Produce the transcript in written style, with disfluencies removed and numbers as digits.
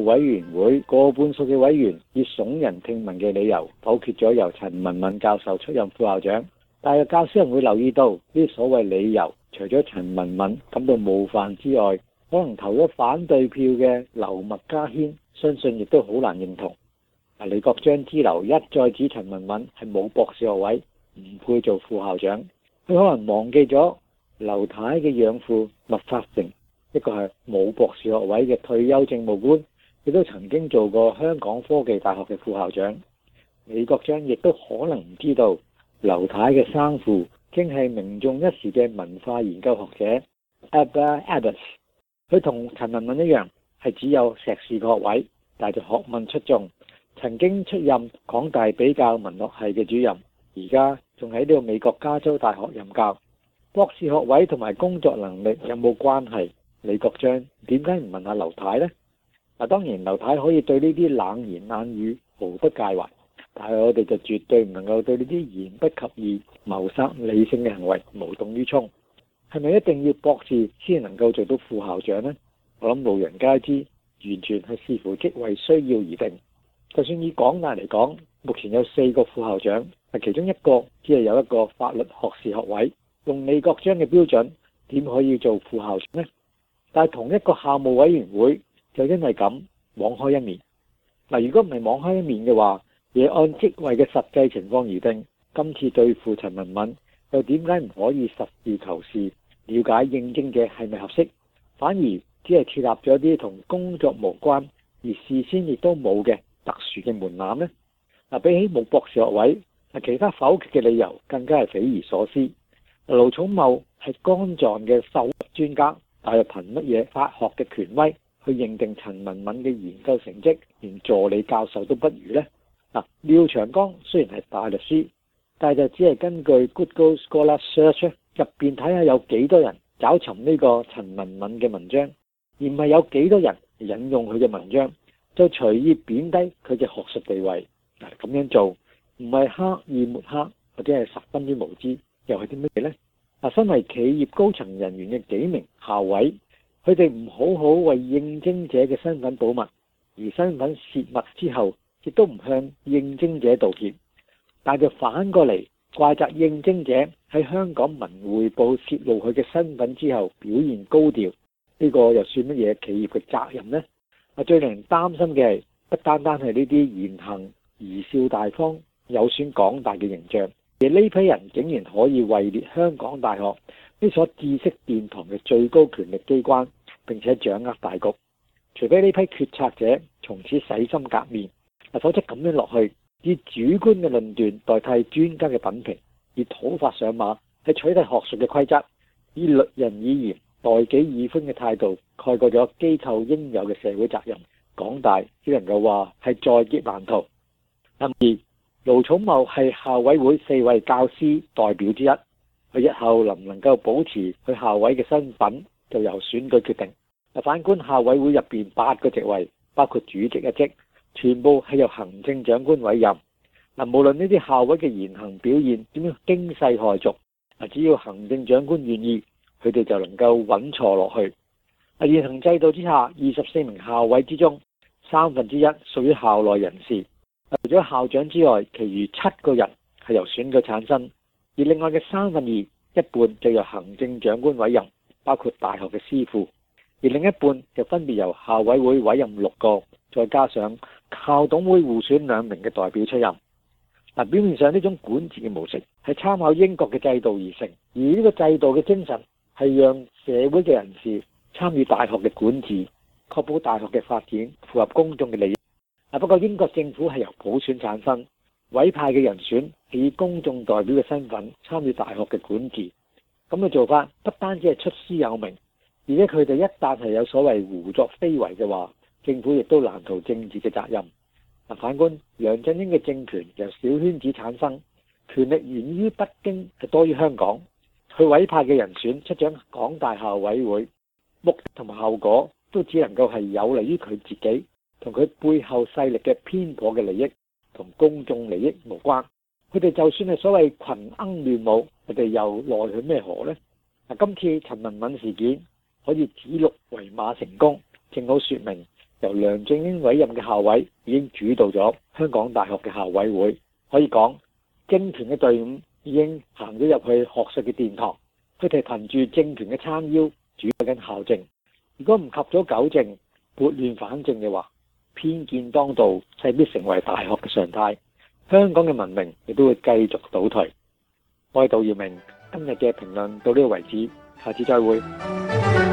委員會過半數嘅委員以聳人聽聞嘅理由否決咗由陳文敏教授出任副校長。但係教師人會留意到呢啲所謂理由，除咗陳文敏感到冒犯之外，可能投咗反對票嘅劉麥嘉軒相信亦都好難認同。李國章之流一再指陳文敏係冇博士學位，唔配做副校長。佢可能忘記咗劉太嘅養父麥發成，一個係冇博士學位嘅退休政務官，亦都曾經做過香港科技大學嘅副校長。李國章亦都可能唔知道劉太嘅生父竟係名重一時嘅文化研究學者 Aba Abbas。佢同陳文敏一樣係只有碩士學位，但係就學問出眾，曾經出任港大比較文學系嘅主任，而家仲喺呢個美國加州大學任教。博士學位同埋工作能力有冇關係？李國章點解唔問下劉太呢？當然劉太可以對呢啲冷言冷語毫不介懷，但係我哋就絕對唔能夠對呢啲言不及義、謀殺理性嘅行為無動於衷。係咪一定要博士先能夠做到副校長呢？我諗路人皆知，完全係視乎職位需要而定。就算以港大嚟講，目前有4個副校長，其中一個只係有一個法律學士學位。用李國章嘅標準，點可以做副校長呢？但係同一個校務委員會就因為咁網開一面。如果唔係網開一面嘅話，而按職位嘅實際情況而定，今次對付陳文敏，又點解唔可以實事求是，了解應徵者係咪合適，反而只係設立咗啲同工作無關而事先亦都冇嘅特殊嘅門檻呢？比起冇博士學位，其他否決嘅理由更加係匪夷所思。盧寵茂係肝臟嘅獸專家，但係憑乜嘢法學嘅權威去認定陳文敏嘅研究成績連助理教授都不如呢？廖長江雖然係大律師，但係就只係根據 Google Scholar Search 入邊睇下有幾多人找尋呢個陳文敏嘅文章，而唔係有幾多人引用佢嘅文章，就隨意貶低佢嘅學術地位。咁樣做唔係刻意抹黑，或者係十分之無知，又係啲乜嘢呢？身為企業高層人員嘅幾名校委，佢哋唔好好為應徵者嘅身份保密，而身份泄密之後，亦都唔向應徵者道歉，但就反過嚟怪責應徵者喺香港文匯報泄露佢嘅身份之後表現高調，呢個又算乜嘢企業嘅責任呢？最令人擔心嘅係，不單單係呢啲言行貽笑大方，有損港大嘅形象，而呢批人竟然可以位列香港大學呢所知識殿堂嘅最高權力機關，並且掌握大局。除非呢批決策者從此洗心革面，否則咁樣落去，以主觀嘅論斷代替專家嘅品評，以土法上馬去取締學術嘅規則，以律人以嚴待己以寬嘅態度蓋過咗機構應有嘅社會責任，港大只能夠話係在劫難逃。而盧寵茂係校委會4位教師代表之一，佢日後能唔能夠保持佢校委嘅身份，就由選舉決定。反觀校委會入邊8個席位，包括主席一職，全部係由行政長官委任。無論呢啲校委嘅言行表現點樣驚世駭俗，只要行政長官願意，佢哋就能夠穩坐落去。現行制度之下，24名校委之中1/3屬於校內人士。除咗校長之外，其餘7個人係由選舉產生，而另外嘅2/3，一半就由行政長官委任，包括大學嘅師傅，而另一半就分別由校委會委任6個，再加上校董會互選2名嘅代表出任。表面上呢種管治嘅模式係參考英國嘅制度而成，而呢個制度嘅精神係讓社會嘅人士參與大學嘅管治，確保大學嘅發展符合公眾嘅利益。不過英國政府係由普選產生，委派嘅人選係以公眾代表嘅身份參與大學嘅管治。咁嘅做法不單止係出師有名，而且佢哋一旦係有所謂胡作非為嘅話，政府亦都難逃政治嘅責任。反觀梁振英嘅政權由小圈子產生，權力源於北京係多於香港，佢委派嘅人選出掌港大校委會，目的同埋後果都只能夠係有利於佢自己，同佢背後勢力嘅偏頗嘅利益，同公眾利益無關。佢哋就算係所謂群鶩亂舞，佢哋又奈佢咩何呢？今次陳文敏事件可以指鹿為馬成功，正好說明由梁振英委任嘅校委已經主導咗香港大學嘅校委會，可以講政團嘅隊伍已經行咗入去學術嘅殿堂，佢哋憑住政團嘅撐腰主導緊校政。如果唔及早糾正、撥亂反正嘅話，偏見當道勢必成為大學嘅常態，香港嘅文明亦都會繼續倒退。我係杜耀明，今日嘅評論到呢度為止，下次再會。